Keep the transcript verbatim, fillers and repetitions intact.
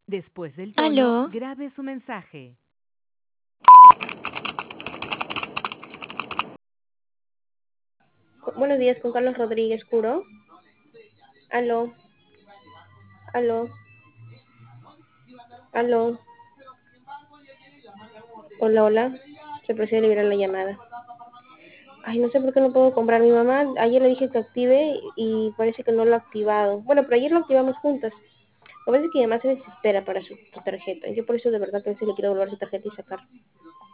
Después del tono, Aló, grabe su mensaje. Buenos días, con Carlos Rodríguez Curo. Aló, aló, aló. Hola, hola. Se procede a liberar la llamada. Ay, no sé por qué no puedo comprar. Mi mamá, ayer le dije que active y parece que no lo ha activado. Bueno, pero ayer lo activamos juntas. Lo que pasa es que mi mamá se desespera para su, su tarjeta. Yo por eso de verdad pensé que quiero volver su tarjeta y sacar.